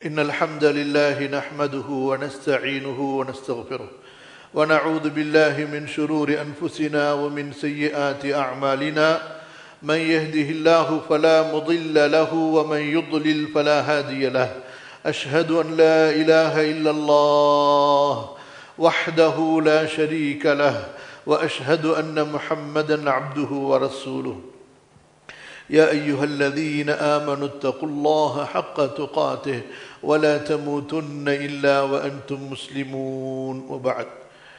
إن الحمد لله نحمده ونستعينه ونستغفره ونعوذ بالله من شرور أنفسنا ومن سيئات أعمالنا من يهده الله فلا مضل له ومن يضلل فلا هادي له أشهد أن لا إله إلا الله وحده لا شريك له وأشهد أن محمدا عبده ورسوله يا أيها الذين آمنوا اتقوا الله حق تقاته ولا تموتن إلا وأنتم مسلمون وبعد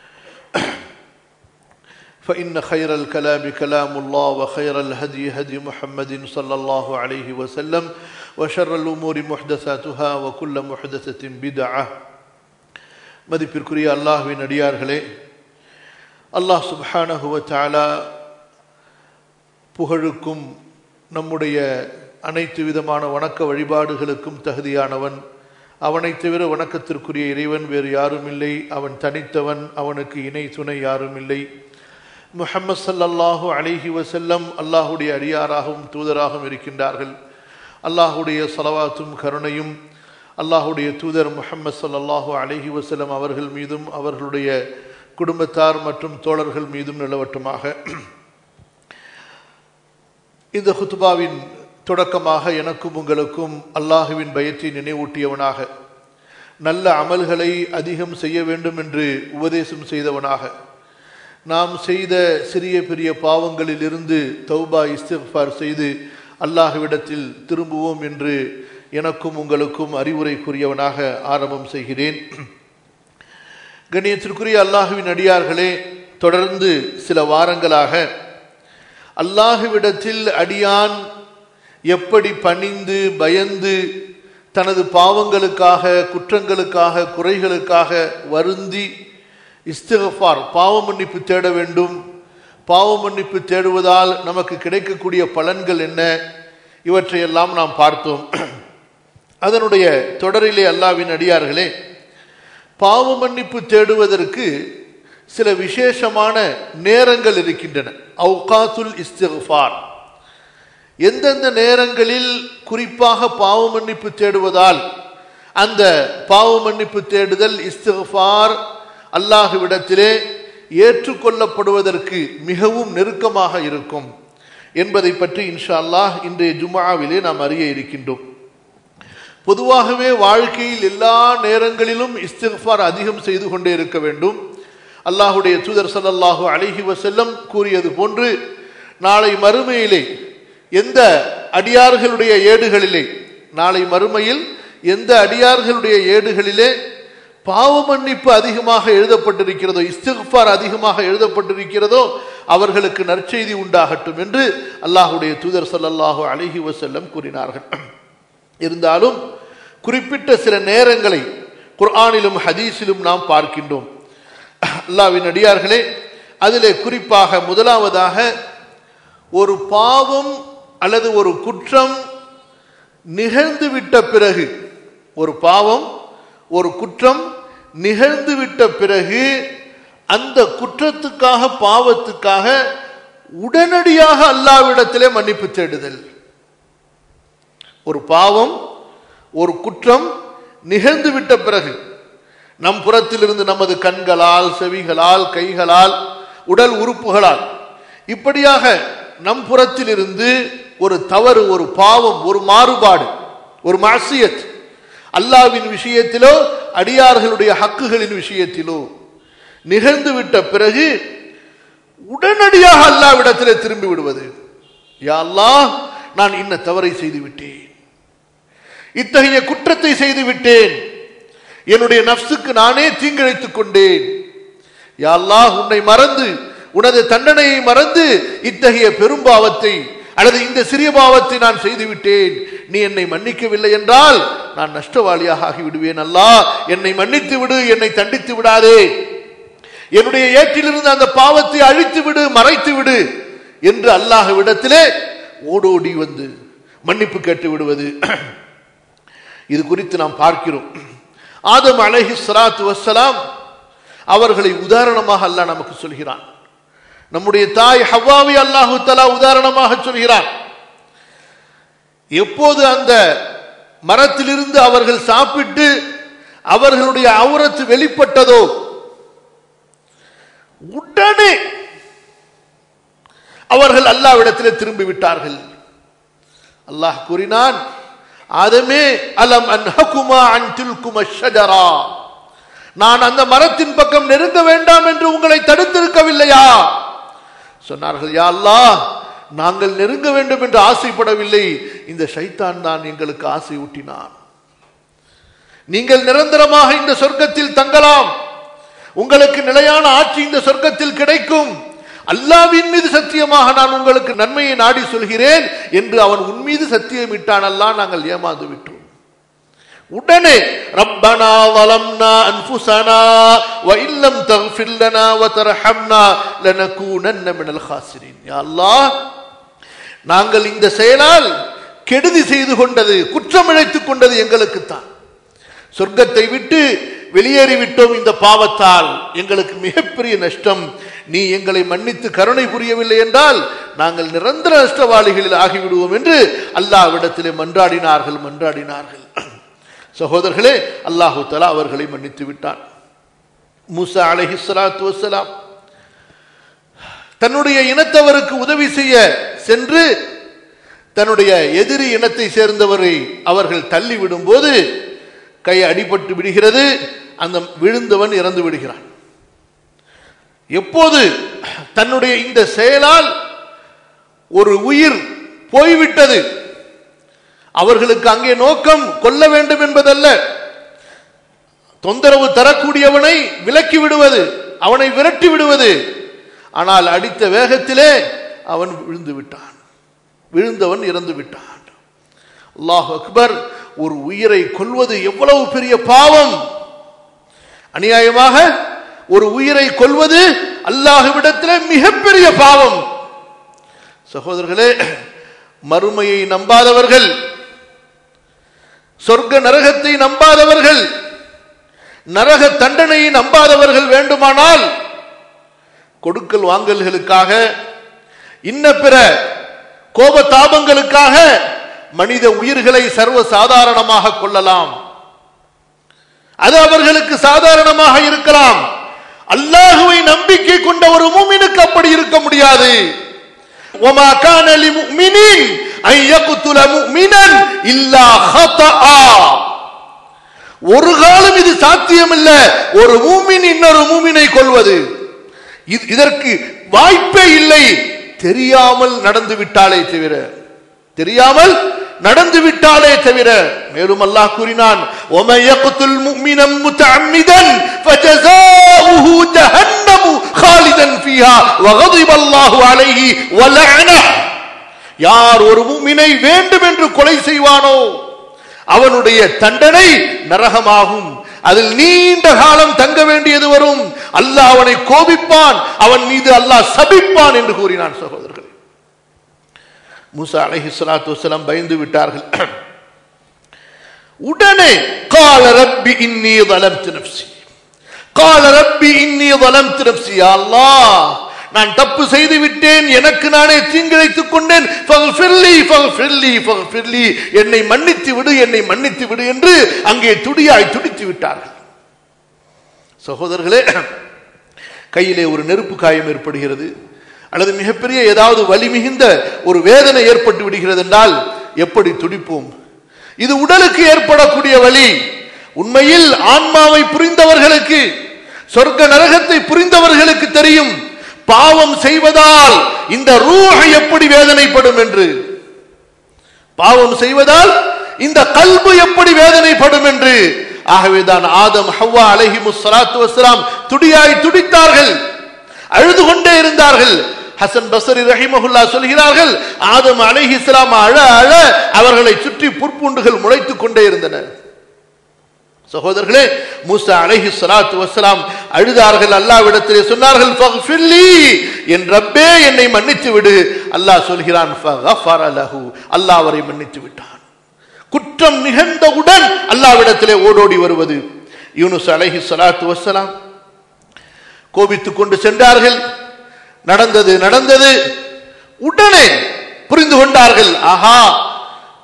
فإن خير الكلام كلام الله وخير الهدي هدي محمد صلى الله عليه وسلم وشر الأمور محدثاتها وكل محدثة بدعة மதிப்பிற்குரிய அல்லாஹ்வின் அடியார்களே, அல்லாஹ் சுப்ஹானஹு வ தஆலா புகழுக்கும் நம்முடைய அனைத்து விதமான வணக்க வழிபாடுகளுக்கும் தகுதியானவன். அவனை தவிர வணக்கத்திற்குரிய இறைவன் வேறு யாரும் இல்லை. அவன் தனித்தவன், அவனுக்கு இணை துணை யாரும் இல்லை. முஹம்மது ஸல்லல்லாஹு அலைஹி வஸல்லம் அல்லாஹுடைய அடியாராகவும் தூதராகவும் இருக்கின்றார்கள். அல்லாஹுடைய ஸலவாத்தும் கருணையும் அல்லாஹுடைய தூதர் முஹம்மது ஸல்லல்லாஹு அலைஹி வஸல்லம் அவர்கள் மீதும் அவர்களுடைய குடும்பத்தார் மற்றும் தோழர்கள் மீதும் நிலவட்டுமாக. இந்த ஹுத்பாவின் தொடக்கமாக எனக்கும் உங்களுக்கும் அல்லாஹுவின் பயத்தை நினைவூட்டியவனாக, நல்ல அமல்களை அதிகம் செய்ய வேண்டும் என்று உபதேசம் செய்தவனாக, நாம் செய்த சிறிய பெரிய பாவங்களிலிருந்து தௌபா இஸ்திக்ஃபார் செய்து அல்லாஹ்விடத்தில் திரும்புவோம் என்று எனக்கும் உங்களுக்கும் அறிவுரை கூறியவனாக ஆரம்பம் செய்கிறேன். கண்ணியத்திற்குரிய அல்லாஹுவின் அடியார்களே, தொடர்ந்து சில வாரங்களாக அல்லாஹுவிடத்தில் அடியான் எப்படி பணிந்து பயந்து தனது பாவங்களுக்காக, குற்றங்களுக்காக, குறைகளுக்காக வருந்தி இஸ்திக்ஃபார் பாவ மன்னிப்பு தேட வேண்டும், பாவ மன்னிப்பு தேடுவதால் நமக்கு கிடைக்கக்கூடிய பலன்கள் என்ன, இவற்றையெல்லாம் நாம் பார்த்தோம். அதனுடைய தொடரிலே அல்லாஹ்வின் அடியார்களே, பாவ மன்னிப்பு தேடுவதற்கு சில விசேஷமான நேரங்கள் இருக்கின்றன. அவுகாத்துல் இஸ்திக்ஃபார், எந்தெந்த நேரங்களில் குறிப்பாக பாவ மன்னிப்பு தேடுவதால் அந்த பாவ மன்னிப்பு தேடுதல் இஸ்திக்ஃபார் அல்லாஹ்விடத்திலே ஏற்றுக்கொள்ளப்படுவதற்கு மிகவும் நெருக்கமாக இருக்கும் என்பதை பற்றி இன்ஷா அல்லாஹ் இன்றைய ஜும்ஆவிலே நாம் அறிய இருக்கின்றோம். பொதுவாகவே வாழ்க்கையில் எல்லா நேரங்களிலும் இஸ்திக்ஃபார் அதிகம் செய்து கொண்டே இருக்க வேண்டும். அல்லாஹுடைய தூதர் ஸல்லல்லாஹு அலைஹி வஸல்லம் கூறியது போன்று, நாளை மறுமையிலே எந்த அடியார்களுடைய ஏடுகளிலே, நாளை மறுமையில் எந்த அடியார்களுடைய ஏடுகளிலே பாவ மன்னிப்பு அதிகமாக எழுதப்பட்டிருக்கிறதோ, இஸ்திக்ஃபார் அதிகமாக எழுதப்பட்டிருக்கிறதோ அவர்களுக்கு நற்செய்தி உண்டாகட்டும் என்று அல்லாஹுடைய தூதர் ஸல்லல்லாஹு அலைஹி வஸல்லம் கூறினார்கள். இருந்தாலும் குறிப்பிட்ட சில நேரங்களை குர்ஆனிலும் ஹதீஸிலும் நாம் பார்க்கின்றோம். அல்லாஹ்வின் அடியார்களே, அதிலே குறிப்பாக முதலாவதாக ஒரு பாவம் அல்லது ஒரு குற்றம் நிகழ்ந்துவிட்ட பிறகு, ஒரு பாவம் ஒரு குற்றம் நிகழ்ந்துவிட்ட பிறகு அந்த குற்றத்துக்காக பாவத்துக்காக உடனடியாக அல்லாஹ்விடத்திலே மன்னிப்பு தேடுதல். ஒரு பாவம் ஒரு குற்றம் நிகழ்ந்துவிட்ட பிறகு நம் புறத்திலிருந்து நமது கண்களால், செவிகளால், கைகளால், உடல் உறுப்புகளால் இப்படியாக நம் புறத்திலிருந்து ஒரு தவறு, ஒரு பாவம், ஒரு மாறுபாடு, ஒரு மஅசியத் அல்லாஹ்வின் விஷயத்திலோ அடியார்களுடைய ஹக்குகளின் விஷயத்திலோ நிகழ்ந்துவிட்ட பிறகு உடனடியாக அல்லாஹ்விடத்திலே திரும்பி விடுவது. யா அல்லாஹ், நான் இன்ன தவறை செய்து விட்டேன், இத்தகைய குற்றத்தை செய்து விட்டேன், என்னுடைய நஃப்ஸுக்கு நானே தீங்கிழைத்துக் கொண்டேன். யா அல்லாஹ், உன்னை மறந்து, உனது தண்டனையை மறந்து இத்தகைய பெரும்பாவத்தை அல்லது இந்த சிறிய பாவத்தை நான் செய்துவிட்டேன். நீ என்னை மன்னிக்கவில்லை என்றால் நான் நஷ்டவாளியாக ஆகிவிடுவேன். அல்லாஹ், என்னை மன்னித்து விடு, என்னை தண்டித்து விடாதே, என்னுடைய ஏற்றிலிருந்து அந்த பாவத்தை அழித்து விடு, மறைத்து விடு என்று அல்லாஹ்விடத்திலே ஓடோடி வந்து மன்னிப்பு கேட்டு விடுவது. இது குறித்து நாம் பார்க்கிறோம். ஆதம் அலைஹிஸ்ஸலாத்து வஸ்ஸலாம் அவர்களை உதாரணமாக அல்லாஹ் நமக்கு சொல்கிறான். நம்முடைய தாய் ஹவ்வாவை அல்லாஹு தஆலா உதாரணமாக சொல்கிறான். எப்போது அந்த மரத்திலிருந்து அவர்கள் சாப்பிட்டு அவர்களுடைய அவுரத்து வெளிப்பட்டதோ உடனே அவர்கள் அல்லாஹ்விடத்திலே திரும்பி விட்டார்கள். அல்லாஹ் கூறினான், ஆதமே அலம் அன்ஹகுமா அன் தில்குமா ஷஜரா, நான் அந்த மரத்தின் பக்கம் நெருங்க வேண்டாம் என்று உங்களை தடுத்திருக்கவில்லையா? சொன்னார்கள், யா அல்லாஹ், நாங்கள் நெருங்க வேண்டும் என்று ஆசைப்படவில்லை, இந்த ஷைத்தான் தான் எங்களுக்கு ஆசை ஊட்டினான். நீங்கள் நிரந்தரமாக இந்த சொர்க்கத்தில் தங்கலாம், உங்களுக்கு நிலையான ஆட்சி இந்த சொர்க்கத்தில் கிடைக்கும், அல்லாஹ்வின் மீது சத்தியமாக நான் உங்களுக்கு நன்மையை நாடி சொல்கிறேன் என்று அவன் உன் மீது சத்தியமிட்டான். அல்லாஹ், நாங்கள் ஏமாந்து விட்டோம். உடனே ரப்பனா வலம்னா அன்ஃபுஸனா வ இல்லம் தக்ஃபிர் லனா வ தர்ஹம்னா லனகூனன்ன மினல் காசிரின். யா அல்லாஹ், நாங்கள் இந்த செயலால் கெடுதி செய்து கொண்டது, குற்றம் இழைத்துக் கொண்டது எங்களுக்கு தான். சொர்க்கத்தை விட்டு வெளியேறிவிட்டோம், இந்த பாவத்தால் எங்களுக்கு மிகப்பெரிய நஷ்டம். நீ எங்களை மன்னித்து கருணை புரியவில்லை என்றால் நாங்கள் நிரந்தர நஷ்டவாளிகளில் ஆகிவிடுவோம் என்று அல்லாஹ்விடத்திலே மன்றாடினார்கள். சகோதரர்களே, அல்லாஹு தஆலா அவர்களை மன்னித்து விட்டான். மூசா அலைஹிஸ்ஸலாத்து வஸ்ஸலாம் தன்னுடைய இனத்தவருக்கு உதவி செய்ய சென்று தன்னுடைய எதிரி இனத்தை சேர்ந்தவரை அவர்கள் தள்ளிவிடும் போது கை அடிபட்டு விடுகிறது, அந்த விழுந்தவன் இறந்து விடுகிறான். எப்போது தன்னுடைய இந்த செயலால் ஒரு உயிர் போய்விட்டது, அவர்களுக்கு அங்கே நோக்கம் கொல்ல வேண்டும் என்பதல்ல, தொந்தரவு தரக்கூடியவனை விலக்கி விடுவது, அவனை விரட்டி விடுவது. ஆனால் அடித்த வேகத்திலே அவன் விழுந்து விட்டான், விழுந்தவன் இறந்து விட்டான். அல்லாஹ் அக்பர்! ஒரு உயிரை கொல்வது எவ்வளவு பெரிய பாவம்! அநியாயமாக ஒரு உயிரை கொல்வது அல்லாஹ்விடத்திலே மிகப்பெரிய பாவம். சகோதரர்களே, மறுமையை நம்பாதவர்கள், சொர்க்க நரகத்தை நம்பாதவர்கள், நரக தண்டனையை நம்பாதவர்கள் வேண்டுமானால் கொடுக்கல் வாங்கல்களுக்காக, இன்ன பிற கோபதாபங்களுக்காக மனித உயிர்களை சர்வ சாதாரணமாக கொள்ளலாம். அது அவர்களுக்கு சாதாரணமாக இருக்கலாம். அல்லாஹ்வை நம்பிக்கை கொண்ட ஒரு முஃமினுக்கு அப்படி இருக்க முடியாது. وَمَا كَانَ لِمُؤْمِنٍ أَن يَقْتُلَ مُؤْمِنًا إِلَّا خَطَأً. ஒரு காலம் இது சாத்தியமில்ல, ஒரு மூமின் இன்னொரு மூமினை கொல்வது. இதற்கு வாய்ப்பே இல்லை, தெரியாமல் நடந்து விட்டாலே தவிர, தெரியாமல் நடந்து விட்டாலே தவிர. மேலும் அல்லாஹ் கூறினான், وَمَن يَقْتُلْ مُؤْمِنًا مُتَعَمِّدًا فَجَزَاؤُهُ جَهَنَّمُ خَالِدًا فِيهَا وَغَضِبَ اللَّهُ عَلَيْهِ وَلَعَنَهُ. யார் ஒரு முஃமினை வேண்டும் என்று கொலை செய்வானோ அவனுடைய தண்டனை நரகமாகும், அதில் நீண்ட காலம் தங்க வேண்டியது வரும், அல்லாஹ் அவனை கோபிப்பான், அவன் மீது அல்லாஹ் சபிப்பான் என்று கூறினான். சகோதரர்களே, மூசா அலைஹிஸ்ஸலாத்து வஸ்ஸலாம் பயந்து விட்டார்கள். உடனே قال رب إني ظلمت نفسي قال رب إني ظلمت نفسي. யா அல்லாஹ், நான் தப்பு செய்து விட்டேன், எனக்கு நானே தீங்கிழைத்துக் கொண்டேன், என்னை மன்னித்து விடு, என்னை மன்னித்து விடு என்று அங்கே துடியாய் துடித்து விட்டார்கள். சகோதரர்களே, கையிலே ஒரு நெருப்பு காயம் ஏற்படுகிறது அல்லது மிகப்பெரிய ஏதாவது வலி மிகுந்த ஒரு வேதனை ஏற்பட்டு விடுகிறது என்றால் எப்படி துடிப்போம்? இது உடலுக்கு ஏற்படக்கூடிய வலி. உண்மையில் ஆன்மாவை புரிந்தவர்களுக்கு, சொர்க்க நரகத்தை புரிந்தவர்களுக்கு தெரியும் பாவம் செய்வதால் இந்த ரூஹ் எப்படி வேதனைப்படும் என்று. பாவம் செய்வதால் இந்த கல்பு எப்படி வேதனைப்படும் என்று. ஆகவேதான் ஆதம் ஹவ்வா அலைஹிமுஸ்ஸலாத்து வஸ்ஸலாம் துடியாய் துடித்தார்கள், அழுது கொண்டே இருந்தார்கள். ஹசன் பஸ்ரி ரஹிமஹுல்லா சொல்கிறார்கள், ஆதம் அலைஹிஸ்ஸலாம் அழ அழ அவர்களை சுற்றி புற்பூண்டுகள் முளைத்துக் கொண்டே இருந்தன. சகோதரர்களே, மூசா அலைஹிஸ்ஸலாத்து வஸ்ஸலாம் அழுதார்கள், அல்லாஹ்விடத்திலே சொன்னார்கள், ஃபக்ஃபிர்லி, என் ரப்பே என்னை மன்னித்து விடு. அல்லாஹ் சொல்கிறான், ஃபகஃபர லஹு, அல்லாஹ் அவரை மன்னித்து விட்டான். குற்றம் நிகழ்ந்தவுடன் அல்லாஹ்விடத்திலே ஓடோடி வருவது. யூனுஸ் அலைஹிஸ்ஸலாத்து வஸ்ஸலாம் கோபித்துக் கொண்டு சென்றார்கள். நடந்தது உடனே புரிந்து கொண்டார்கள், ஆஹா,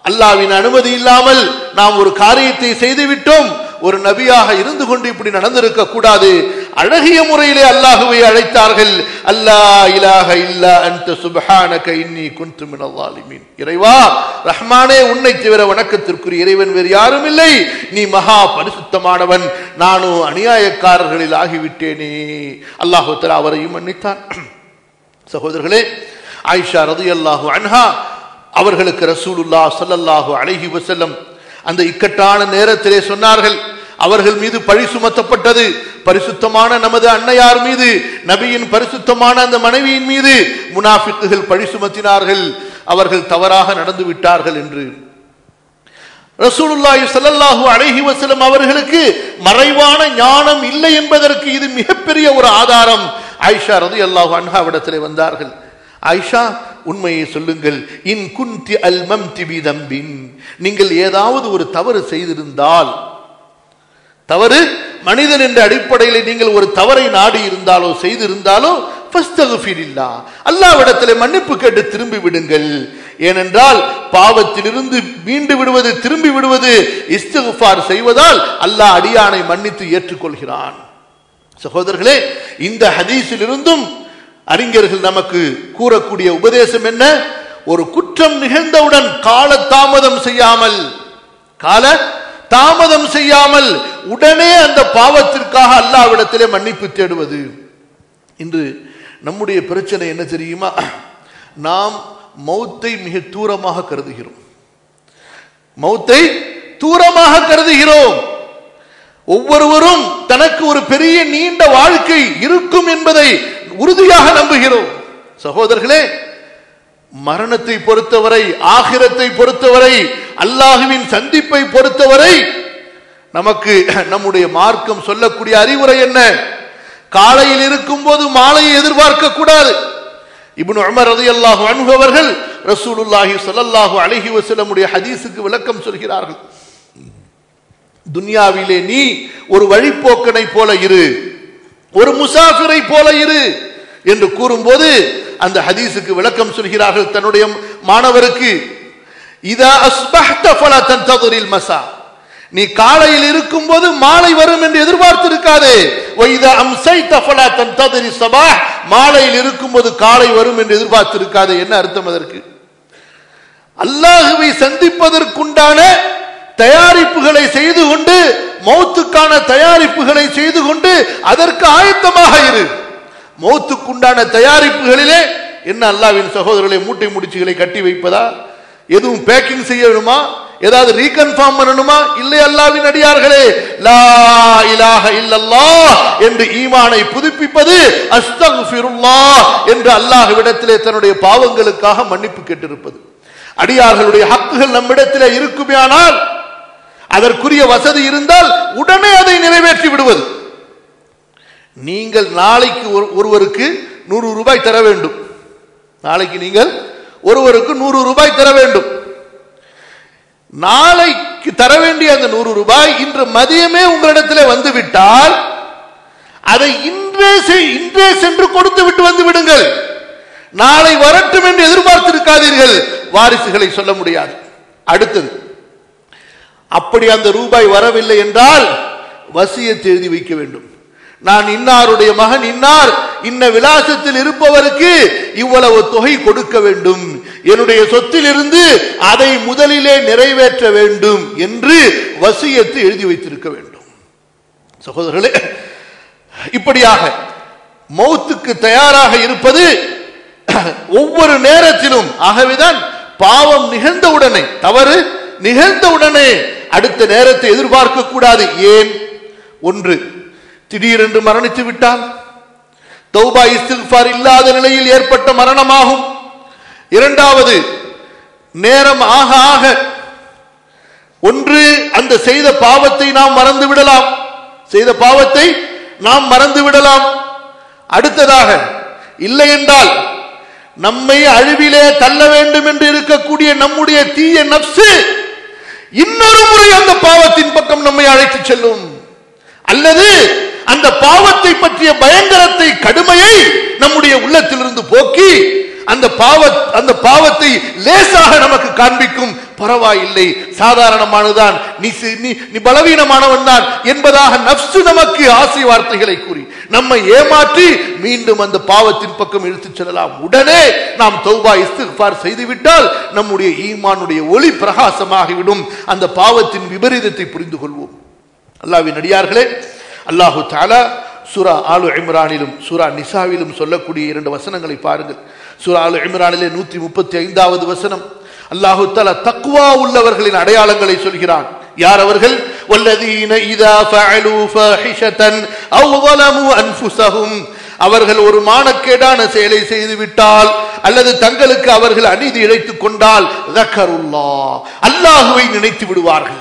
அல்லாஹ்வின் அனுமதி இல்லாமல் நாம் ஒரு காரியத்தை செய்துவிட்டோம். ஒரு நபியாக இருந்து கொண்டு இப்படி நடந்திருக்க கூடாது. அழகிய முறையிலே அல்லாஹ்வை அழைத்தார்கள். அல்லா இலாஹ இல்லா அன்த சுப்ஹானக இன்னி குன்து மினல் ஸாலிமீன். இறைவா ரஹ்மானே, உன்னை தவிர வணக்கத்திற்குரிய இறைவன் வேறு யாரும் இல்லை, நீ மகா பரிசுத்தமானவன், நானும் அநியாயக்காரர்களில் ஆகிவிட்டேனே. அல்லாஹ் தஆலா அவரையும் மன்னித்தான். சகோதரர்களே, ஆயிஷா ரலியல்லாஹு அன்ஹா அவர்களுக்கு ரசூலுல்லாஹ் ஸல்லல்லாஹு அலைஹி வஸல்லம் அந்த இக்கட்டான நேரத்திலே சொன்னார்கள். அவர்கள் மீது பழி சுமத்தப்பட்டது. பரிசுத்தமான நமது அன்னையார் மீது, நபியின் பரிசுத்தமான அந்த மனைவியின் மீது முனாஃபிக்குகள் பழி சுமத்தினார்கள், அவர்கள் தவறாக நடந்து விட்டார்கள் என்று. ரசூலுல்லாஹி ஸல்லல்லாஹு அலைஹி வஸல்லம் அவர்களுக்கு மறைவான ஞானம் இல்லை என்பதற்கு இது மிகப்பெரிய ஒரு ஆதாரம். ஆயிஷா ரலியல்லாஹு அன்ஹாவிடத்திலே வந்தார்கள். ஆயிஷா, உண்மையை சொல்லுங்கள், இன் குந்தி அல்மம்தி பிதம்பின், நீங்கள் ஏதாவது ஒரு தவறு செய்திருந்தால், தவறு மனிதன் என்ற அடிப்படையில் நீங்கள் ஒரு தவறை நாடி இருந்தாலோ செய்திருந்தாலோ ஃபஸ்தக்ஃபிரில்லாஹ், அல்லாஹ்விடத்திலே மன்னிப்பு கேட்டு திரும்பி விடுங்கள். ஏனென்றால் பாவத்திலிருந்து மீண்டு விடுவது, திரும்பி விடுவது, இஸ்திக்ஃபார் செய்வதால் அல்லாஹ் அடியானை மன்னித்து ஏற்றுக்கொள்கிறான். சகோதரர்களே, இந்த ஹதீஸிலிருந்தும் அறிஞர்கள் நமக்கு கூறக்கூடிய உபதேசம் என்ன? ஒரு குற்றம் நிகழ்ந்தவுடன் கால தாமதம் செய்யாமல் உடனே அந்த பாவத்திற்காக அல்லாஹ்விடத்திலே மன்னிப்பு தேடுவது. இன்று நம்முடைய பிரச்சனை என்ன தெரியுமா? நாம் மௌத்தை மிக தூரமாக கருதுகிறோம். ஒவ்வொருவரும் தனக்கு ஒரு பெரிய நீண்ட வாழ்க்கை இருக்கும் என்பதை உறுதியாக நம்புகிறோம். சகோதரர்களே, மரணத்தை பொறுத்தவரை, ஆகிரத்தை பொறுத்தவரை, அல்லாஹுவின் சந்திப்பை பொறுத்தவரை நமக்கு நம்முடைய மார்க்கம் சொல்லக்கூடிய அறிவுரை என்ன? காலையில் இருக்கும் போது மாலையை எதிர்பார்க்க கூடாது. இப்னு உமர் ரலியல்லாஹு அன்ஹு அவர்கள் ரசூலுல்லாஹி ஸல்லல்லாஹு அலைஹி வஸல்லம் உடைய ஹதீஸுக்கு விளக்கம் சொல்கிறார்கள். துன்யாவிலே நீ ஒரு வழிப்போக்கனை போல இரு, ஒரு முசாஃபிரை போல இரு என்று கூறும்போது அந்த ஹதீஸுக்கு விளக்கம் சொல்கிறார்கள் தன்னுடைய மாணவருக்கு. இதா அஸ்பஹ்த ஃபலா தன்தظிரில் மஸா, நீ காலையில் இருக்கும்போது மாலை வரும் என்று எதிர்பார்த்து இருக்காதே. வைதா அம்சைத ஃபலா தன்தظிரி ஸபாஹ், மாலையில் இருக்கும்போது காலை வரும் என்று எதிர்பார்த்து இருக்காதே. என்ன அர்த்தம் அதற்கு? அல்லாஹ்வை சந்திப்பதற்குண்டான தயாரிப்புகளை செய்து கொண்டு, மௌத்துக்கான தயாரிப்புகளை செய்து கொண்டு அதற்கு ஆயத்தமாக இரு. மௌத்துக்குண்டான தயாரிப்புகளிலே என்ன? அல்லாஹ்வின் சகோதரர்களை மூட்டை முடிச்சுகளை கட்டி வைப்பதா? எதுவும் பேக்கிங் செய்யணுமா? ஏதாவது ரீகன்ஃபார்ம் பண்ணணுமா? இல்லை அல்லாஹ்வின் அடியார்களே, லா இலாஹ இல்லல்லாஹ் என்று ஈமானை புதுப்பிப்பது, அஸ்தக்ஃபிருல்லாஹ் என்று அல்லாஹ்விடத்திலே தன்னுடைய பாவங்களுக்காக மன்னிப்பு கேட்டிருப்பது. அடியார்களுடைய ஹக்குகள் நம்மிடத்திலே இருக்குமேயானால், அதற்குரிய வசதி இருந்தால் உடனே அதை நிறைவேற்றி விடுவது. நீங்கள் நாளைக்கு ஒருவருக்கு 100 ரூபாய் தர வேண்டும். நாளைக்கு நீங்கள் ஒருவருக்கு 100 ரூபாய் தர வேண்டும். நாளைக்கு தர வேண்டிய அந்த 100 ரூபாய் இன்று மதியமே உங்களிடத்தில் வந்துவிட்டால் அதை இன்றே சென்று கொடுத்து விட்டு வந்து விடுங்கள். நாளை வரட்டும் என்று எதிர்பார்த்திருக்காதீர்கள். வாரிசுகளை சொல்ல முடியாது. அடுத்தது, அப்படி அந்த ரூபாய் வரவில்லை என்றால் வசியத்தை எழுதி வைக்க வேண்டும். நான் இன்னாருடைய மகன் இன்னார், இன்ன விலாசத்தில் இருப்பவருக்கு இவ்வளவு தொகை கொடுக்க வேண்டும், என்னுடைய சொத்திலிருந்து அதை முதலிலே நிறைவேற்ற வேண்டும் என்று வசியத்தை எழுதி வைத்திருக்க வேண்டும். சகோதரர்களே, இப்படியாக மௌத்துக்கு தயாராக இருப்பது ஒவ்வொரு நேரத்திலும். ஆகவேதான் பாவம் நிகழ்ந்தவுடனே, தவறு நிகழ்ந்தவுடனே அடுத்த நேரத்தை எதிர்பார்க்க கூடாது. ஏன்? ஒன்று, திடீரென்று மரணித்து விட்டால் தௌபா இஸ்திக்ஃபார் இல்லாத நிலையில் ஏற்பட்ட மரணமாகும். இரண்டாவது, நேரம் ஆக ஆக ஒன்று அந்த செய்த பாவத்தை நாம் மறந்து விடலாம். அடுத்ததாக, இல்லை என்றால் நம்மை அழிவிலே தள்ள வேண்டும் என்று இருக்கக்கூடிய நம்முடைய தீய நப்சு இன்னொரு முறை அந்த பாவத்தின் பக்கம் நம்மை அழைத்து செல்லும். அல்லது அந்த பாவத்தை பற்றிய பயங்கரத்தை, கடுமையை நம்முடைய உள்ளத்திலிருந்து போக்கி அந்த பாவத்தை லேசாக நமக்கு காண்பிக்கும். பரவாயில்லை, சாதாரணமானதான், நீ பலவீனமானவன் தான் என்பதாக நப்சு நமக்கு ஆசை வார்த்தைகளை கூறி நம்மை ஏமாற்றி மீண்டும் அந்த பாவத்தின் பக்கம் இழுத்துச் செல்லலாம். உடனே நாம் தௌபா இஸ்திக்பார் செய்துவிட்டால் நம்முடைய ஈமானுடைய ஒளி பிரகாசமாகிவிடும். அந்த பாவத்தின் விபரீதத்தை புரிந்து கொள்வோம். அல்லாஹ்வின் அடியார்களே, அல்லாஹு தஆலா சூரா ஆலு இம்ரானிலும் சூரா நிசாவிலும் சொல்லக்கூடிய 2 வசனங்களை பாருங்கள். சூரா ஆலு இம்ரானிலே 135வது வசனம் அல்லாஹு தஆலா தக்வா உள்ளவர்களின் அடையாளங்களை சொல்கிறான். யார் அவர்கள்? வல்லதீன இதா ஃபஅலு ஃபாஹிஷதன் அவ் ظلموا அன்ஃபுஸஹும், அவர்கள் ஒரு மானக்கேடான செயலை செய்து விட்டால் அல்லது தங்களுக்கு அவர்கள் அநீதி இழைத்துக் கொண்டால் ذكرுல்லாஹ், அல்லாஹ்வை நினைத்து விடுவார்கள்.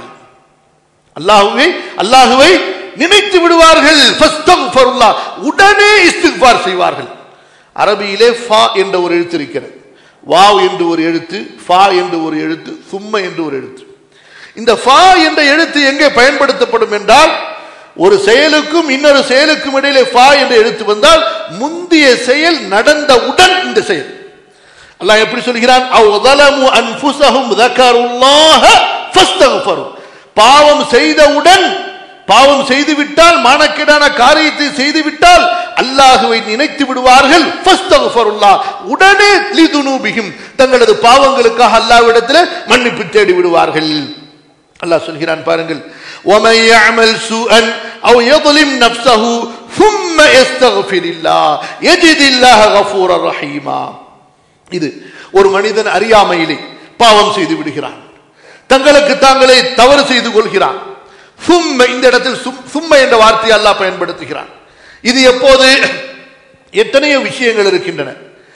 அல்லாஹ்வை நினைத்து விடுவார்கள். ஃபஸ்தக்ஃபிருல்லாஹ், உடனே இஸ்திக்பார் செய்வார்கள். அரபியிலே ஃபா என்ற ஒரு எழுத்து இருக்கிறது, வாவ் என்று ஒரு எழுத்து, ஃபா என்று ஒரு எழுத்து, சும்ம என்று ஒரு எழுத்து. இந்த ஃபா என்ற எழுத்து எங்கே பயன்படுத்தப்படும் என்றால், ஒரு செயலுக்கும் இன்னொரு செயலுக்கும் இடையிலே ஃபா என்ற எழுத்து வந்தால் முந்திய செயல் நடந்தவுடன் இந்த செயல். அல்லாஹ் எப்படி சொல்கிறான்? அவ் ظلموا أنفسهم ذكروا الله فاستغفروا, பாவம் செய்தவுடன், பாவம் செய்துவிட்டால், மானக்கேடான காரியத்தை செய்துவிட்டால் அல்லாஹ்வை நினைத்து விடுவார்கள். ஃபஸ்தக்ஃபிருல்லாஹ், உடனே லிதுனூபிஹிம், தங்களது பாவங்களுக்காக அல்லாஹ்விடத்தில் மன்னிப்பு தேடி விடுவார்கள். அல்லாஹ் சொல்கிறான் பாருங்கள், وَمَن يَعْمَلْ سُوءًا أَوْ يَظْلِمْ نَفْسَهُ ثُمَّ يَسْتَغْفِرِ اللَّهَ يَجِدِ اللَّهَ غَفُورًا رَحِيمًا. இது ஒரு மனிதன் அறியாமையிலே பாவம் செய்து விடுகிறான், தங்களுக்கு தாங்களே தவறு செய்து கொள்கிறான். சும்ம, இந்த இடத்தில் சும்ம என்ற வார்த்தையை அல்லாஹ் பயன்படுத்துகிறான். இது எப்போது? எத்தனையோ விஷயங்கள் இருக்கின்றன.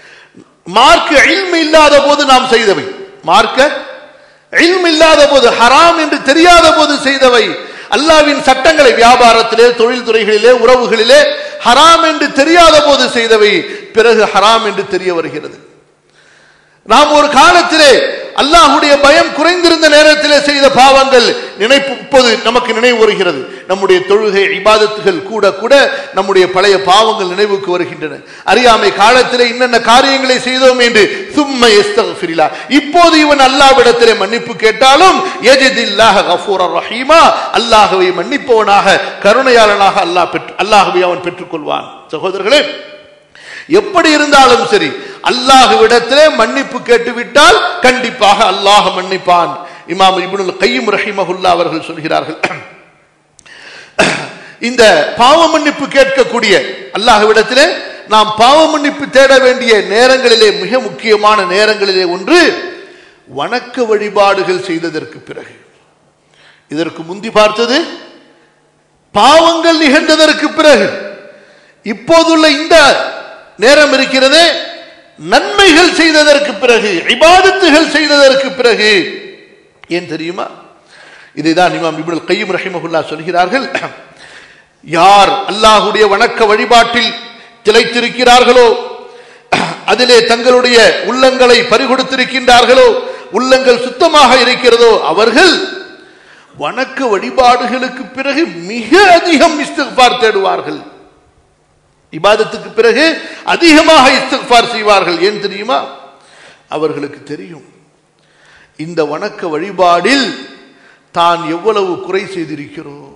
மார்க்க இல்ம் இல்லாத போது நாம் செய்தவை, மார்க்க இல்ம் இல்லாத போது, ஹராம் என்று தெரியாத போது செய்தவை, அல்லாஹ்வின் சட்டங்களை வியாபாரத்திலே, தொழில் துறைகளிலே, உறவுகளிலே ஹராம் என்று தெரியாத போது செய்தவை பிறகு ஹராம் என்று தெரிய வருகிறது. நாம் ஒரு காலத்திலே அல்லாஹ்வுடைய பயம் குறைந்திருந்த நேரத்திலே செய்த பாவங்கள் நினைப்பு இப்போது நமக்கு நினைவு வருகிறது. நம்முடைய தொழுகை இபாதத்துகள் கூட கூட நம்முடைய பழைய பாவங்கள் நினைவுக்கு வருகின்றன. அறியாமை காலத்திலே இன்னென்ன காரியங்களை செய்தோம் என்று சும்ம யஸ்தக்ஃபிருல்லாஹ், இப்போது இவன் அல்லாஹ்விடத்திலே மன்னிப்பு கேட்டாலும் யஜிதில்லாஹ கஃபூரர் ரஹீமா, அல்லாஹ்வை மன்னிப்பவனாக கருணையாளனாக அல்லாஹ்வை அவன் பெற்றுக்கொள்வான். சகோதரர்களே, எப்படி இருந்தாலும் சரி அல்லாஹ்விடத்திலே மன்னிப்பு கேட்டுவிட்டால் கண்டிப்பாக அல்லாஹ் மன்னிப்பான். இமாம் இப்னுல் கய்யிம் ரஹிமஹுல்லாஹ் அவர்கள் சொல்கிறார்கள், இந்த பாவ மன்னிப்பு கேட்கக்கூடிய அல்லாஹ்விடத்திலே நாம் பாவ மன்னிப்பு தேட வேண்டிய நேரங்களிலே மிக முக்கியமான நேரங்களிலே ஒன்று வணக்க வழிபாடுகள் செய்ததற்கு பிறகு. இதற்கு முந்தி பார்த்தது பாவங்கள் நிகழ்ந்ததற்கு பிறகு. இப்போதுள்ள இந்த நேரம் இருக்கிறது நன்மைகள் செய்ததற்கு பிறகு, இபாதத்துகள் செய்ததற்கு பிறகு. ஏன் தெரியுமா? இதைதான் இமாம் இப்னுல் கய்யிம் ரஹிமஹுல்லாஹ் சொல்கிறார்கள், யார் அல்லாஹ்வுடைய வணக்க வழிபாட்டில் திளைத்திருக்கிறார்களோ, அதிலே தங்களுடைய உள்ளங்களை பறிகொடுத்திருக்கின்றார்களோ, உள்ளங்கள் சுத்தமாக இருக்கிறதோ, அவர்கள் வணக்க வழிபாடுகளுக்கு பிறகு மிக அதிகம் இஸ்திக்பார் தேடுவார்கள். இபாதத்துக்கு பிறகு அதிகமாக இஸ்திக்பார் செய்வார்கள். ஏன் தெரியுமா? அவர்களுக்கு தெரியும் இந்த வணக்க வழிபாடில் தான் எவ்வளவு குறை செய்திருக்கிறோம்.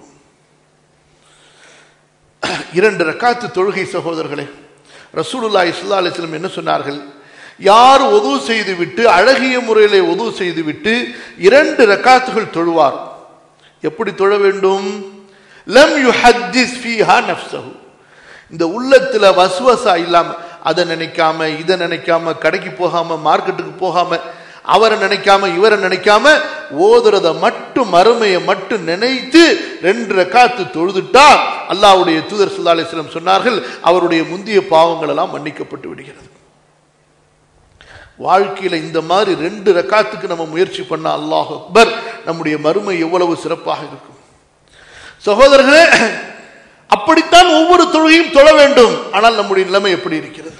2 ரக்காத்து தொழுகை சகோதரர்களே, ரசூலுல்லாஹி ஸல்லல்லாஹு அலைஹி வஸல்லம் என்ன சொன்னார்கள்? யார் ஒது செய்துவிட்டு, அழகிய முறையிலே ஒது செய்துவிட்டு 2 ரக்காத்துகள் தொழுவார், எப்படி தொழ வேண்டும்? லம் யுஹத்திஸ் ஃபீஹா நஃப்ஸஹு, இந்த உள்ளத்துல வஸ்வசா இல்லாம, அதை நினைக்காம இதை நினைக்காம, கடைக்கு போகாம மார்க்கெட்டுக்கு போகாம, அவரை நினைக்காம இவரை நினைக்காம, ஓதுறத மட்டும் மறுமையை மட்டும் நினைத்து 2 ரக்காத்து தொழுதுட்டா அல்லாஹ்வுடைய தூதர் ஸல்லல்லாஹு அலைஹி வஸல்லம் சொன்னார்கள், அவருடைய முந்திய பாவங்கள் எல்லாம் மன்னிக்கப்பட்டு விடுகிறது. வாழ்க்கையில இந்த மாதிரி 2 ரக்காத்துக்கு நம்ம முயற்சி பண்ண, அல்லாஹ் அக்பர், நம்முடைய மறுமை எவ்வளவு சிறப்பாக இருக்கும். சகோதரர்களே, அப்படித்தான் ஒவ்வொரு தொழுகையும் தொழ வேண்டும். ஆனால் நம்முடைய நிலைமை எப்படி இருக்கிறது?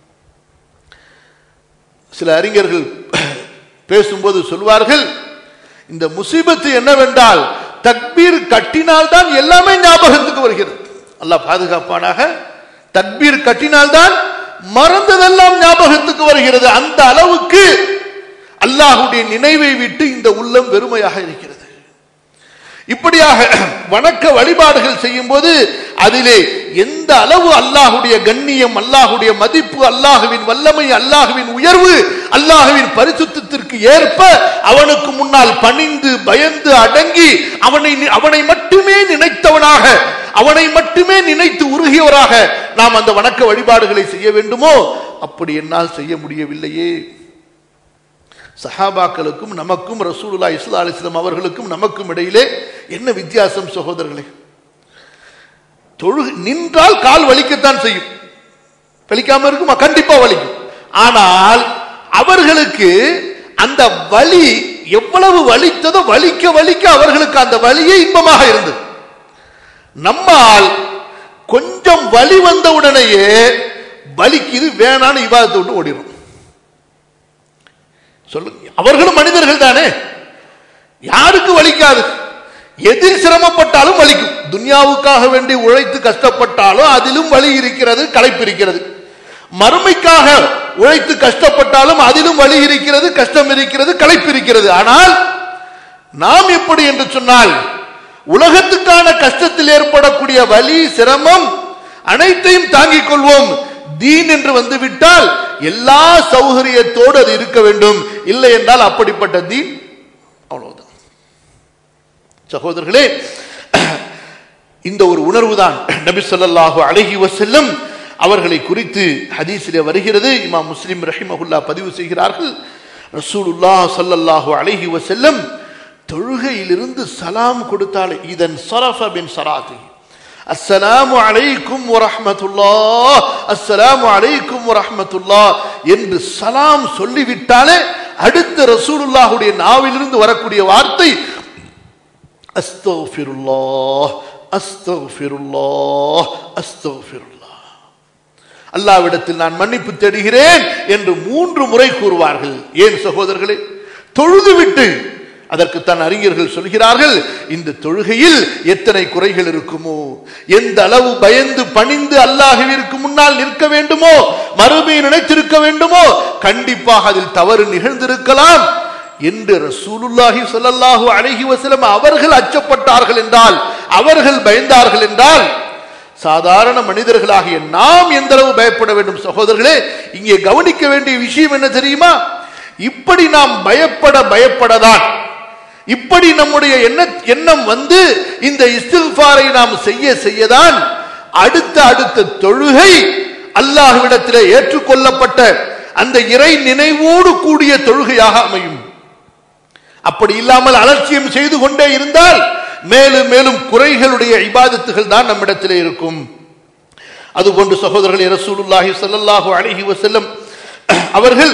சில அறிஞர்கள் பேசும்போது சொல்வார்கள், இந்த முசீபத்து என்னவென்றால் தக்பீர் கட்டினால்தான் எல்லாமே ஞாபகத்துக்கு வருகிறது. அல்லாஹ் பாதுகாப்பானாக. தக்பீர் கட்டினால்தான் மறந்ததெல்லாம் ஞாபகத்துக்கு வருகிறது. அந்த அளவுக்கு அல்லாஹ்வுடைய நினைவை விட்டு இந்த உள்ளம் வெறுமையாக இருக்கிறது. இப்படியாக வணக்க வழிபாடுகள் செய்யும் போது அதிலே எந்த அளவு அல்லாஹ்வுடைய கண்ணியம், அல்லாஹ்வுடைய மதிப்பு, அல்லாஹ்வின் வல்லமை, அல்லாஹ்வின் உயர்வு, அல்லாஹ்வின் பரிசுத்தத்திற்கு ஏற்ப அவனுக்கு முன்னால் பணிந்து பயந்து அடங்கி அவனை மட்டுமே நினைத்தவனாக, அவனை மட்டுமே நினைத்து உருகியவராக நாம் அந்த வணக்க வழிபாடுகளை செய்ய வேண்டுமோ அப்படி என்னால் செய்ய முடியவில்லையே. சஹாபாக்களுக்கும் நமக்கும் ரசூலுல்லாஹி ஸல்லல்லாஹு அலைஹி வஸல்லம் அவர்களுக்கும் நமக்கும் இடையிலே என்ன வித்தியாசம் சகோதரர்களே? நின்றால் கால் வலிக்கத்தான் செய்யும், வலிக்காம இருக்குமா? கண்டிப்பா வலிக்கும். ஆனால் அவர்களுக்கு அந்த வலி எவ்வளவு வலித்ததோ வலிக்க வலிக்க அவர்களுக்கு அந்த வலியே இன்பமாக இருந்தது. நம்மால் கொஞ்சம் வலி வந்த உடனேயே வலிக்குது வேணான்னு இபாதத்தை விட்டு ஓடிடும். சொல்லுங்க, அவர்களும் மனிதர்கள் தானே, யாருக்கு வலிக்காது? எதில் சிரமப்பட்டாலும் வலிக்கும். துன்யாவுக்காக வேண்டி உழைத்து கஷ்டப்பட்டாலும் அதிலும் வலி இருக்கிறது, களைப்பு இருக்கிறது. மறுமைக்காக உழைத்து கஷ்டப்பட்டாலும் அதிலும் வலி இருக்கிறது, கஷ்டம் இருக்கிறது, களைப்பு இருக்கிறது. ஆனால் நாம் எப்படி என்று சொன்னால் உலகத்துக்கான கஷ்டத்தில் ஏற்படக்கூடிய வலி சிரமம் அனைத்தையும் தாங்கிக் கொள்வோம். தீன் என்று வந்துவிட்டால் எல்லா சௌகரியத்தோடு அது இருக்க வேண்டும், இல்லை என்றால் அப்படிப்பட்ட தீன் அவ்வளவுதான். சகோதரர்களே, இந்த ஒரு உணர்வு தான் நபி ஸல்லல்லாஹு அலைஹி வஸல்லம் அவர்களை குறித்து ஹதீஸிலே வருகிறது. இமாம் முஸ்லிம் ரஹிமஹுல்லாஹ் பதிவு செய்கிறார்கள், ரசூலுல்லாஹ் ஸல்லல்லாஹு அலைஹி வஸல்லம் தொழுகையிலிருந்து சலாம் கொடுத்தாலே இதன் ஸரஃப பின் ஸலாத்தி அஸ்ஸலாமு அலைக்கும் வரஹ்மத்துல்லாஹ், அஸ்ஸலாமு அலைக்கும் வரஹ்மத்துல்லாஹ் என்று சலாம் சொல்லிவிட்டாலே அடுத்த ரசூலுல்லாஹுடைய நாவிலிருந்து வரக்கூடிய வார்த்தை அஸ்தக்ஃபிருல்லாஹ், அஸ்தக்ஃபிருல்லாஹ், அஸ்தக்ஃபிருல்லாஹ். அல்லாஹ்விடத்தில் நான் மன்னிப்பு தேடுகிறேன் என்று 3 முறை கூறுவார்கள். ஏன் சகோதரர்களே? தொழுதுவிட்டு. அதற்குத்தான் அறிஞர்கள் சொல்கிறார்கள், இந்த தொழுகையில் எத்தனை குறைகள் இருக்குமோ, எந்த அளவு பயந்து பணிந்து அல்லாஹ்விற்கு முன்னால் நிற்க வேண்டுமோ, மறுமையை நினைத்திருக்க வேண்டுமோ, கண்டிப்பாக அதில் தவறு நிகழ்ந்திருக்கலாம் என்று ரசூலுல்லாஹி ஸல்லல்லாஹு அலைஹி வஸல்லம் அவர்கள் அச்சப்பட்டார்கள் என்றால், அவர்கள் பயந்தார்கள் என்றால், சாதாரண மனிதர்களாகிய நாம் எந்த அளவு பயப்பட வேண்டும் சகோதரர்களே? இங்கே கவனிக்க வேண்டிய விஷயம் என்ன தெரியுமா? இப்படி நாம் பயப்படதான், இப்படி நம்முடைய எண்ணம் வந்து இந்த இஸ்திக்ஃபாரை நாம் செய்யதான் அடுத்த தொழுகை அல்லாஹ்விடத்திலே ஏற்றுக்கொள்ளப்பட்ட அந்த இறை நினைவோடு கூடிய தொழுகையாக அமையும். அப்படி இல்லாமல் அலட்சியம் செய்து கொண்டே இருந்தால் மேலும் மேலும் குறைகளுடைய இபாதத்துகள் தான் நம்மிடத்திலே இருக்கும். அதுபோன்று சகோதரர்களே, ரசூலுல்லாஹி ஸல்லல்லாஹு அலைஹி வஸல்லம் அவர்கள்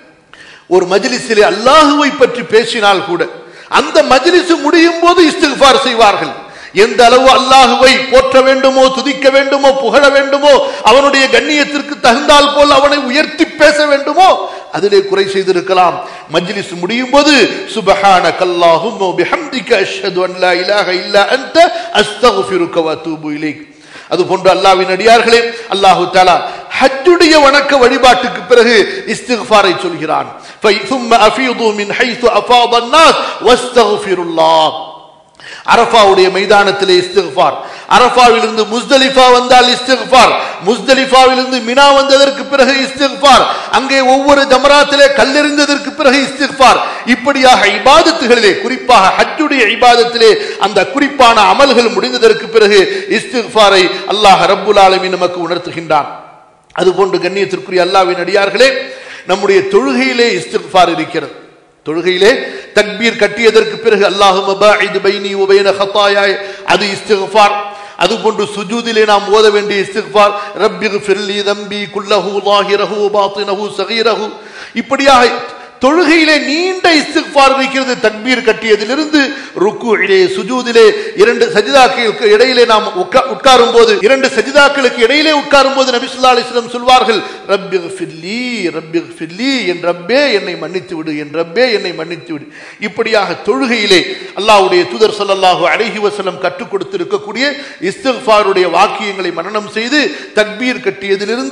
ஒரு மஜ்லிஸிலே அல்லாஹ்வை பற்றி பேசினால் கூட அந்த மஜ்லிஸ் முடியும் போது இஸ்திக்ஃபார் செய்வார்கள். எந்த அளவு அல்லாஹ்வை போற்ற வேண்டுமோ, துதிக்க வேண்டுமோ, புகழ வேண்டுமோ, அவனுடைய கண்ணியத்திற்கு தகுந்தால் போல் அவனை உயர்த்தி பேச வேண்டுமோ அதிலே குறை செய்திருக்கலாம். மஜ்லிஸ் முடியும் போது சுப்ஹானக்கல்லாஹும்ம வ பிஹம்திக அஷ்ஹது அன் லா இலாஹ இல்லா அன்த அஸ்தக்ஃபிருக வ அத்தூபு இலைக். அதுபோன்று அல்லாஹ்வின் அடியார்களே, அல்லாஹு தஆலா ஹஜ்ஜுடைய வணக்க வழிபாட்டுக்கு பிறகு இஸ்திக்ஃபாரை சொல்கிறான். ஃபைதும்ம அஃபீது மின் ஹைது அஃபாத الناس வஸ்தக்ஃபிருல்லாஹ். அரஃபாவுடைய மைதானத்திலே இஸ்திக்ஃபார், அரஃபாவிலிருந்து முஸ்தலிஃபா வந்தால் இஸ்திக்ஃபார், முஸ்தலிஃபாவிலிருந்து மினா வந்ததற்கு பிறகு இஸ்திக்ஃபார், அங்கே ஒவ்வொரு ஜமராத்திலே கல்லெறிந்ததற்கு பிறகு இஸ்திக்ஃபார். இப்படியாக இபாதத்துகளிலே, குறிப்பாக ஹஜ்ஜுடைய இபாதத்திலே அந்த குறிப்பான அமல்கள் முடிந்ததற்கு பிறகு இஸ்திக்ஃபாரை அல்லாஹ் ரப்புல் ஆலமீன் நமக்கு உணர்த்துகின்றான். அதுபோன்று கண்ணியத்திற்குரிய அல்லாஹ்வின் அடியார்களே, நம்முடைய தொழுகையிலே இஸ்திக்ஃபார் இருக்கிறது. தொழுகையிலே தக்பீர் கட்டியதற்கு பிறகு அல்லாஹும்ம பாஇத் பைனி வ பைன ஹதாயாய, அது இஸ்திக்ஃபார். அதுபோன்று சுஜூதிலே நாம் ஓத வேண்டிய இஸ்திக்ஃபார் ரப்பிக்ஃபிர்லி தம்பி குல்லஹு ஸாஹிரஹு வ பாத்தினஹு ஸகீரஹு. இப்படியாக தொழுகையிலே நீண்ட இஸ்திக்ஃபார் இருக்கிறது. தக்பீர் கட்டியதிலிருந்து ருக்குஇலே, சுஜூதிலே, 2 சஜிதாக்களுக்கு இடையிலே நாம் உட்காரும் போது, 2 சஜிதாக்களுக்கு இடையிலே உட்காரும் போது நபி ஸல்லல்லாஹு அலைஹி வஸல்லம் சொல்வார்கள், ரப்பிக்ஃபிர்லி ரப்பிக்ஃபிர்லி, என் ரப்பே என்னை மன்னித்து விடு, என் ரப்பே என்னை மன்னித்து விடு. இப்படியாக தொழுகையிலே அல்லாஹ்வுடைய தூதர் ஸல்லல்லாஹு அலைஹி வஸல்லம் கற்றுக் கொடுத்திருக்கக்கூடிய இஸ்திக்ஃபாருடைய வாக்கியங்களை மனனம் செய்து தக்பீர் கட்டியதிலிருந்து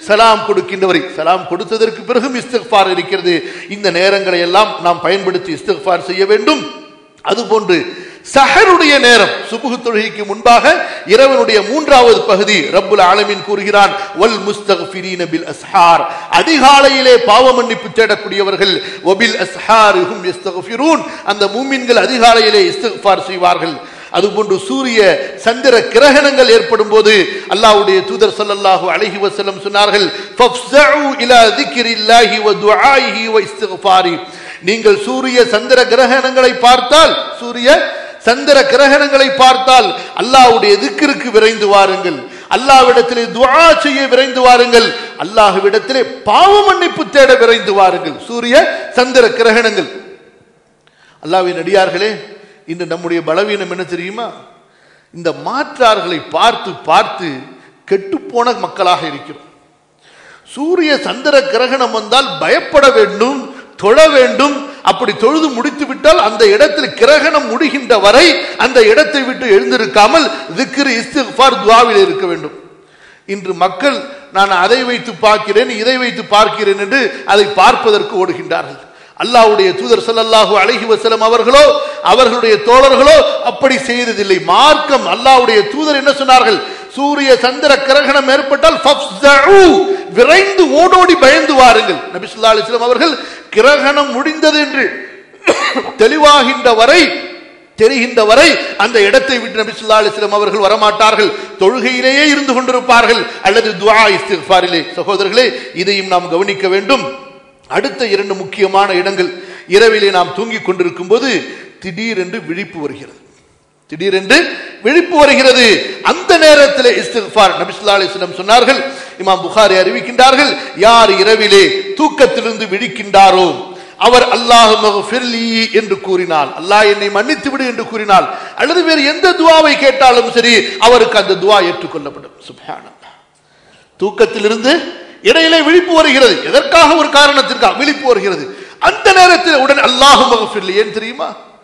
சலாம் கொடுக்கின்றவரை, சலாம் கொடுத்ததற்கு பிறகும் இஸ்திக்ஃபார் இருக்கிறது. இந்த நேரங்களை எல்லாம் நாம் பயன்படுத்தி இஸ்திக்ஃபார் செய்ய வேண்டும். அதுபோன்று சஹருடைய நேரம், சுபுஹ் தொழுகைக்கு முன்பாக இரவனுடைய 3வது பகுதி ரப்புல் ஆலமீன் கூறுகிறான், வல் முஸ்தக்ஃபிரீன பில் அஸ்ஹார், அதிகாலையிலே பாவ மன்னிப்பு தேடக்கூடியவர்கள், வபில் அஸ்ஹாரிஹும் யஸ்தக்ஃபிரூன், அந்த மூமின்கள் அதிகாலையிலே இஸ்திக்ஃபார் செய்வார்கள். அதுபோன்று சூரிய சந்திர கிரகணங்கள் ஏற்படும் போது அல்லாஹ்வுடைய தூதர் ஸல்லல்லாஹு அலைஹி வஸல்லம் சொன்னார்கள், ஃபஃப்ஸஉ இலா ஸிக்ரில்லாஹி வ துஆஇஹி வ இஸ்திக்ஃபாரி, நீங்கள் சூரிய சந்திர கிரகணங்களை பார்த்தால், சூரிய சந்திர கிரகணங்களை பார்த்தால் அல்லாஹ்வுடைய திக்ருக்கு விரைந்து வாருங்கள், அல்லாஹ்விடத்திலே துஆ செய்ய விரைந்து வாருங்கள், அல்லாஹ்விடத்திலே பாவ மன்னிப்பு தேட விரைந்து வாருங்கள். சூரிய சந்திர கிரகணங்கள். அல்லாஹ்வின் அடியார்களே, இன்று நம்முடைய பலவீனம் என்ன தெரியுமா? இந்த மாற்றார்களை பார்த்து பார்த்து கெட்டுப்போன மக்களாக இருக்கிறோம். சூரிய சந்திர கிரகணம் வந்தால் பயப்பட வேண்டும், தொழ வேண்டும். அப்படி தொழுது முடித்து விட்டால் அந்த இடத்தில் கிரகணம் முடிகின்ற வரை அந்த இடத்தை விட்டு எழுந்திருக்காமல் திக்ர், இஸ்திக்ஃபார், துஆவில் இருக்க வேண்டும். இன்று மக்கள் நான் அதை வைத்து பார்க்கிறேன், இதை வைத்து பார்க்கிறேன் என்று அதை பார்ப்பதற்கு ஓடுகின்றார்கள். அல்லாஹ்வுடைய தூதர் ஸல்லல்லாஹு அலைஹி வஸல்லம் அவர்களோ அவர்களுடைய தோழர்களோ அப்படி செய்ததில்லை. மார்க்கம், அல்லாஹ்வுடைய தூதர் என்ன சொன்னார்கள்? சூரிய சந்திர கிரகணம் ஏற்பட்டால் ஃபஃப்ஸஉ, விரைந்து ஓடோடி பயந்து வாருங்கள். நபி ஸல்லல்லாஹு அலைஹி வஸல்லம் அவர்கள் கிரகணம் முடிந்தது என்று தெளிவாகின்ற வரை, தெரிகின்ற வரை அந்த இடத்தை விட்டு நபி ஸல்லல்லாஹு அலைஹி வஸல்லம் அவர்கள் வரமாட்டார்கள். தொழுகையிலேயே இருந்து கொண்டிருப்பார்கள் அல்லது துஆ இஸ்திக்ஃபாரிலே. சகோதரர்களே, இதையும் நாம் கவனிக்க வேண்டும். அடுத்த 2 முக்கியமான இடங்கள், இரவிலே நாம் தூங்கிக் கொண்டிருக்கும் போது திடீரென்று விழிப்பு வருகிறது, திடீரென்று விழிப்பு வருகிறது. அந்த நேரத்தில் இஸ்திக்ஃபார். நபி ஸல்லல்லாஹு அலைஹி வஸல்லம் சொன்னார்கள், இமாம் புகாரி அறிவிக்கின்றார்கள், யார் இரவிலே தூக்கத்திலிருந்து விழிக்கின்றாரோ அவர் அல்லாஹும்ம ஃபிர்லி என்று கூறினால், அல்லாஹ் என்னை மன்னித்து விடு என்று கூறினால், அல்லது வேறு எந்த துஆவை கேட்டாலும் சரி அவருக்கு அந்த துஆ ஏற்றுக்கொள்ளப்படும். சுப்ஹானல்லாஹ். தூக்கத்திலிருந்து இடையிலே விழிப்பு வருகிறது, எதற்காக? ஒரு காரணத்திற்காக விழிப்பு வருகிறது. அந்த நேரத்தில் உடனே அல்லாஹும்ம ஃபிர்லி, ஏன் தெரியுமா?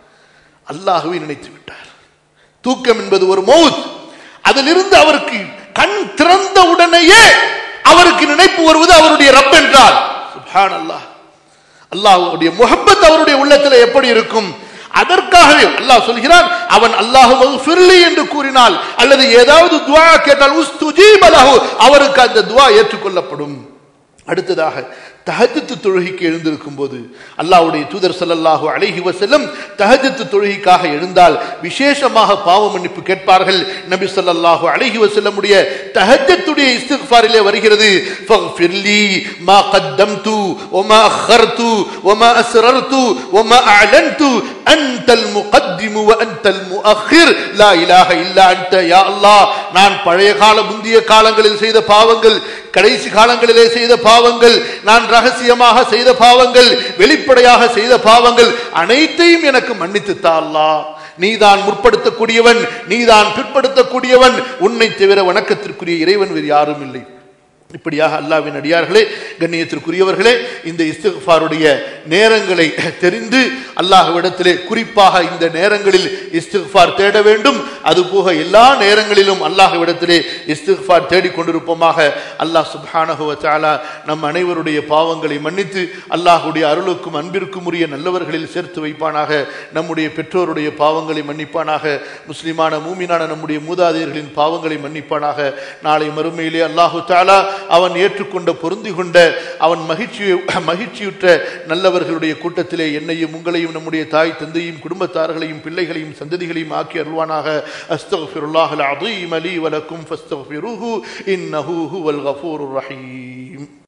அல்லாஹ்வை நினைத்து விட்டார். தூக்கம் என்பது ஒரு மௌத். அதிலிருந்து அவருக்கு கண் திறந்த உடனேயே அவருக்கு நினைப்பு வருவது அவருடைய ரப் என்றால், சுப்ஹானல்லாஹ், அல்லாஹ்வுடைய முஹப்பத் அவருடைய உள்ளத்தில் எப்படி இருக்கும்? அதற்காகவே அல்லாஹ் சொல்கிறான், அவன் அல்லாஹும்ம ஃபிர்லி என்று கூறினால் அல்லது ஏதாவது துஆ கேட்டால் உஸ்துஜீப லஹு, அவருக்கு அந்த துஆ ஏற்றுக்கொள்ளப்படும். அடுத்ததாக தஹஜ்ஜுத் தொழுகைக்கு எழுந்திருக்கும் போது அல்லாஹ்வுடைய தூதர் ஸல்லல்லாஹு அலைஹி வஸல்லம் தஹஜ்ஜுத் தொழுகைக்காக எழுந்தால் விசேஷமாக பாவ மன்னிப்பு கேட்பார்கள். நபி ஸல்லல்லாஹு அலைஹி வஸல்லம் உடைய தஹஜ்ஜுடைய இஸ்திக்ஃபாரிலே வருகிறது, ஃபக்ஃபிர்லி மா கத்தம்து வமா அخرtu வமா அஸ்ரர்து வமா அஅலன்து அன்தல் முகத்திமு வ அன்தல் முஅخிர் லா இலாஹ இல்லா அன்த. யா அல்லாஹ், நான் பழைய கால முந்திய காலங்களில் செய்த பாவங்கள், கடைசி காலங்களிலே செய்த பாவங்கள், நான் ரகசியமாக செய்த பாவங்கள், வெளிப்படையாக செய்த பாவங்கள் அனைத்தையும் எனக்கு மன்னித்து தா அல்லாஹ். நீதான் முற்படுத்தக்கூடியவன், நீதான் பிற்படுத்தக்கூடியவன், உன்னை தவிர வணக்கத்திற்குரிய இறைவன் வேறு யாரும் இல்லை. இப்படியாக அல்லாஹ்வின் அடியார்களே, கண்ணியத்திற்குரியவர்களே, இந்த இஸ்திக்ஃபாருடைய நேரங்களை தெரிந்து அல்லாஹ்விடத்திலே குறிப்பாக இந்த நேரங்களில் இஸ்திக்ஃபார் தேட வேண்டும். அதுபோக எல்லா நேரங்களிலும் அல்லாஹ்விடத்திலே இஸ்திக்ஃபார் தேடிக் கொண்டிருப்போமாக. அல்லாஹ் சுப்ஹானஹு வ தஆலா நம் அனைவருடைய பாவங்களை மன்னித்து அல்லாஹ்வுடைய அருளுக்கும் அன்பிற்கும் உரிய நல்லவர்களில் சேர்த்து வைப்பானாக. நம்முடைய பெற்றோருடைய பாவங்களை மன்னிப்பானாக. முஸ்லிமான மூமினான நம்முடைய மூதாதையர்களின் பாவங்களை மன்னிப்பானாக. நாளை மறுமையிலே அல்லாஹு தஆலா அவன் ஏற்றுக்கொண்ட, பொருந்தி கொண்ட, அவன் மகிழ்ச்சியுற்ற நல்லவர்களுடைய கூட்டத்திலே என்னையும் உங்களையும் நம்முடைய தாய் தந்தையும் குடும்பத்தார்களையும் பிள்ளைகளையும் சந்ததிகளையும் ஆக்கி அருள்வானாக. அஸ்தக்ஃபிருல்லாஹல் அஸீம் லீ வ லக்கும் ஃபஸ்தக்ஃபிருஹு இன்னஹு ஹுவல் கஃபூருர் ரஹீம்.